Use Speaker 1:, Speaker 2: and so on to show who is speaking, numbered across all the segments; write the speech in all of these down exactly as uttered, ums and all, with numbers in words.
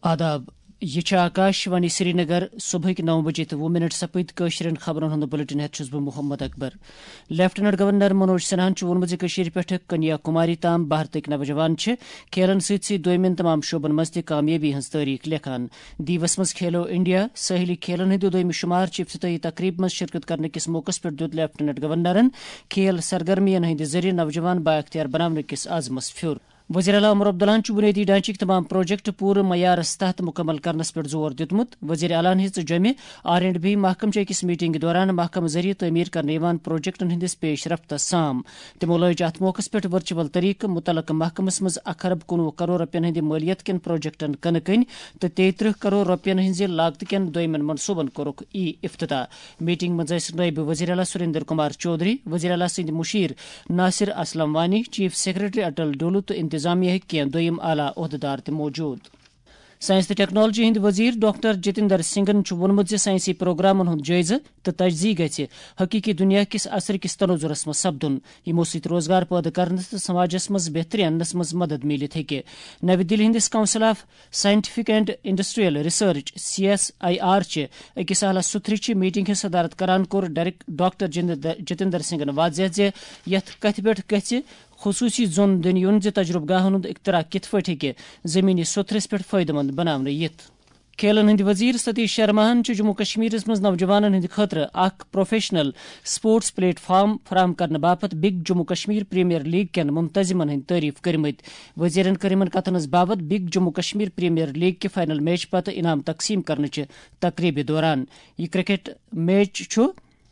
Speaker 1: آداب یہ آکاشوانی سری نگر صبح نو بجے تو وہ منٹ سپد قشرن خبرن ہند بلٹن ہیت چھس بہ محمد اکبر. لیفٹنٹ گورنر منوج سنہاہن وونمت زِ پہ کنیا کماری تام بھارتک نوجوان کھیلن ست ست دویمین تمام شعبن مز تہ کامیابی ہز تاریخ لکھان. دیوس مز کھیلو انڈیا ساحلی کھیلن ہند دویم شمار چہ افتتاحی تقریب مز شرکت کرنے کس موقع پہ دت لیفٹنٹ گورنرن کھیل سرگرمین ہند ذریعہ نوجوان بااختیار بنانے کس عزمس پھر. وزیر اعلیٰ عمر عبداللہ بنیادی ڈھانچک تمام پروجیکٹ پور معیارس تحت مکمل کرنس پہ زور دتمت. وزیر اعلیٰ ہز جمع آر اینڈ بی محکمہ چہ أکس میٹنگ دوران محکمہ ذریعہ تعمیر کرنے پروجیکٹن ہندس پیش رفتس سام. تمو لج ات موقع پہ ورچوئل طریقہ متعلقہ محکمس مز اکھ ارب کنوہ کروڑ رپین ہند مالیت کن پروجیکٹن کن کن تو تیترہ کروڑ رپین ہز لاگت کن دویمن منصوبن کورک ای افتتاح. میٹنگ مز نائب وزیر اعلیٰ سریندر کمار چودھری، وزیر اعلیٰ سند مشیر ناصر اسلم وانی، چیف سیکرٹری اٹل ڈولو تو انتظامیہ کین دویم اعلیٰ عہدیدار تہ موجود. سائنس تہ ٹیکنالوجی ہند وزیر ڈاکٹر جتیندر سنگھن وونمت زِ سائنسی پروگرامن ہند جائزہ تو تجزیہ گژھِ حقیقی دنیا کس اثر کس تناظرس مز سپدن، یمو سۭتۍ روزگار پٲدٕ کرنس تہٕ سماجس مز بہتری اننس مز مدد میلت ہیکہ. نوی دہلی ہندس council of scientific and industrial research C S I R چہ أکس اعلیٰ سُتھرٕچہِ میٹنگ ہٕنز صدارت کران کوٚر ڈاکٹر جتیندر سنگھن واضح زِ یتھ کتھِ پٮ۪ٹھ گژھِ خصوصی زون دن یون زِ تجربہ گاہن ہند اختراع کت پٲٹھۍ ہیکہ زمینی سوتھرس پٮ۪ٹھ فٲیدٕ مند بناونہٕ یِتھ. کھیلن ہند وزیر ستیش شرماہن جموں کشمیر مز نوجوانن ہند خاطر اخ پروفیشنل سپورٹس پلیٹ فارم فراہم کرنے باپت بگ جموں کشمیر پریمیئر لیگ کین منتظمن ہند تعریف کرمت. وزیرن کر یمن کتن باپت بگ جموں کشمیر پریمیئر لیگ کے فائنل میچ پتہ انعام تقسیم کرنچ تقریب دوران. یہ کرکٹ میچ چھ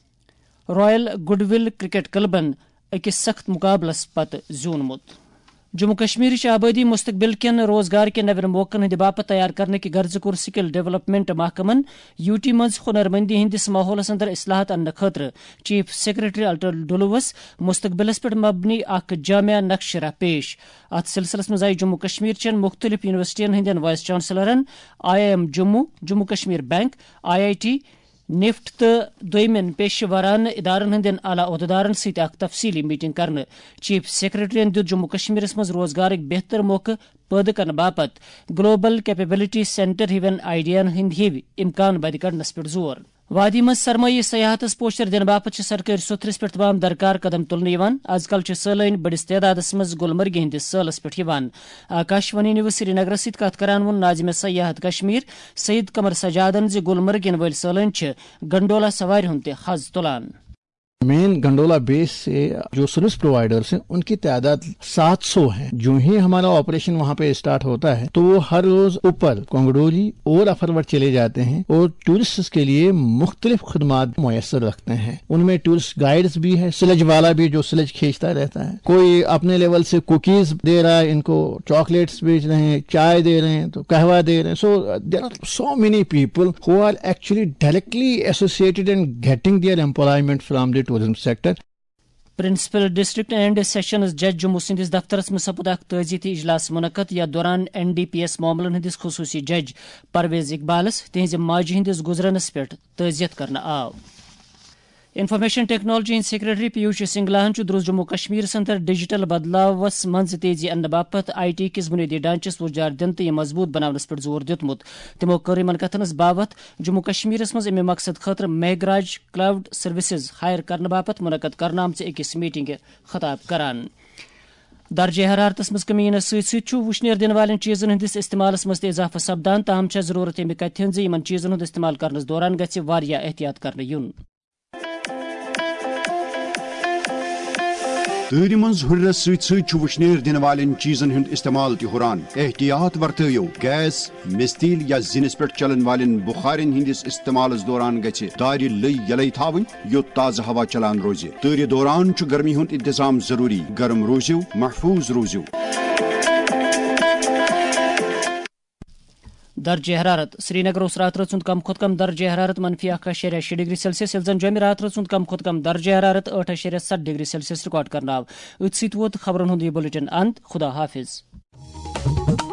Speaker 1: رائل گڈ ول کرکٹ کلبن أکس سخت مقابلس پتہ زیونمت. جموں کشمیر آبادی مستقبل کن روزگار کے نوین موقعن ہند باپت تیار کرنے کی غرض کور سکل ڈیولپمنٹ محکمن یو ٹی مز ہنر مندی ہندس ماحولس اندر اصلاحات ان خاطر چیف سیکرٹری اٹل ڈولوس مستقبلس پہ مبنی اخ جامع نقشہ پیش. ات سلسلس مز آئی جموں کشمیر چین مختلف یونیورسٹین ہندین وائس چانسلرن، I I M Jammu, Jammu Kashmir bank, I I T, NIFT تو دویمین پیشہ ورانہ ادارن ہندین اعلیٰ عہدیدارن ست اخ تفصیلی میٹنگ کرنے. چیف سیکرٹری دت جموں کشمیر مز روزگارک بہتر موقع پٲدٕ کرنے باپت گلوبل کیپیبلٹی سینٹر ہیوین آئیڈیاہن ہند ہی امکان بد کرنس پہ زور. وادی مز سرمایہ سیاحت پوشر دن باپت سرکاری سوتھرس پہ تمام درکار قدم تلنے. آز کل سٲلٲنۍ بڑس تعداد مز گلمرگہ ہندس سٲلس پہ. آکاشوانی نیوز سری نگر ست کت کران وون ناظم سیاحت کشمیر سعید قمر سجادن زِ گلمرگ ین ول سٲلٲنۍ گنڈولا سوارِ ہُنٛد تہِ حظ تُلان.
Speaker 2: مین گنڈولا بیس سے جو سروس پرووائڈرز ہیں ان کی تعداد سات سو ہے. جو ہی ہمارا آپریشن وہاں پہ اسٹارٹ ہوتا ہے تو وہ ہر روز اوپر کنگڈولی اور افرور چلے جاتے ہیں اور ٹورسٹ کے لیے مختلف خدمات میسر رکھتے ہیں. ان میں ٹورسٹ گائیڈز بھی ہے، سلج والا بھی جو سلج کھینچتا رہتا ہے، کوئی اپنے لیول سے کوکیز دے رہا ہے، ان کو چاکلیٹس بیچ رہے ہیں، چائے دے رہے ہیں، تو قہوہ دے رہے ہیں. So there are so many people who are actually directly associated and getting their employment from the tourism sector.
Speaker 1: Principal district and sessions جج جموں سندس دفترس میں سپد اخ تعزیتی اجلاس منعقد. یتھ دوران این ڈی پی ایس معاملن ہندس خصوصی جج پرویز اقبالس تہذ ماجہ ہندس گزرنس پہ تعزیت کرنا آو. انفارمیشن ٹیکنالوجی ہند سیکرٹری پیوش سنگلاہن دروز جموں کشمیر اندر ڈیجیٹل بدلاوس مز تیزی ان باپت آئی ٹی کس بنیادی ڈھانچس وجار دن تو یہ مضبوط بناونس پہ زور دتمت. تمو کر ان کتنس باوت جموں کشمیر مز امہ مقصد خاطر میگراج کلاؤڈ سروسز ہائر کرنے باپت منعقد کرنا آمژ أکس میٹنگ خطاب کران. درجہ حرارتس مز کمی ینس ست ست وشنیر دن والن چیزن ہندس استعمالس مز اضافہ سپدان. تاہم چھ ضرورت امہ کتھ ہند یمن چیزن ہند استعمال کرنس دوران گژھِ واریاہ احتیاط کرنے یون.
Speaker 3: تۭرِ منٛز ہُرٮ۪رس سۭتۍ سۭتۍ چھُ وُشنیر دِنہٕ والٮ۪ن چیٖزن ہُنٛد استعمال تہِ ہُران. احتیاط ورتٲیِو. گیس، مستیل یا زِنِس پٮ۪ٹھ چلن والٮ۪ن بُخارٮ۪ن ہٕنٛدِس استعمالس دوران گژھِ دارِ لٔے یلے تھاوٕنۍ یوٚت تازٕ ہوا چلان روزِ. تۭرِ دوران چھُ گرمی ہُنٛد انتظام ضروٗری. گرم روٗزِو، محفوظ روٗزِو.
Speaker 1: درجہ حرارت سری نگر رات رات کم کھت کم درجہ حرارت منفی اک اشاریہ شی ڈگری سیلسیس یل زن جومہ رات رات کم کھت کم درجہ حرارت ٹھ اشاریہ ست ڈگری سیلسیس ریکارڈ کرنا آو. ات ست ووت خبرن ہند یہ بلیٹن اند. خدا حافظ.